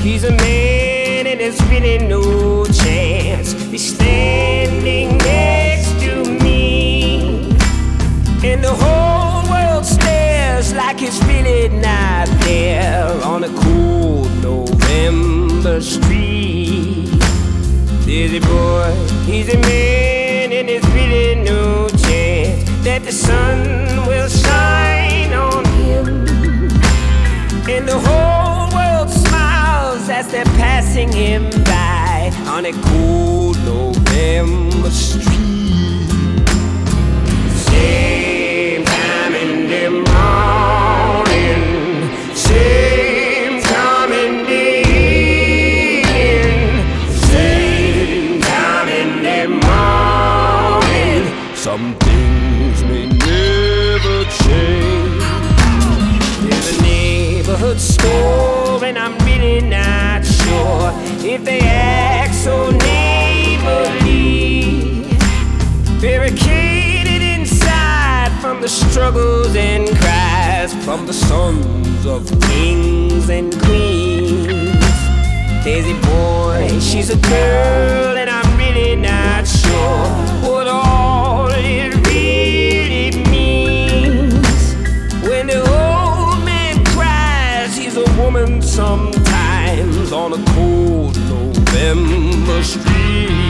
he's a man and there's really no chance. He's standing next to me, and the whole world stares like it's really not there on a cold November street. Dizzy boy, he's a man and there's really no chance that the sun will shine on him. And the whole world smiles as they're passing him by on a cool November street. Same time in the morning, same time in the evening, same time in the morning. Some things may never change. There's a neighborhood store, and I'm really not sure if they act so neighborly. Barricaded inside from the struggles and cries from the sons of kings and queens. Daisy boy, she's a girl, and I'm really not sure what all it really means. When the old man cries, he's a woman sometimes on a cold November street.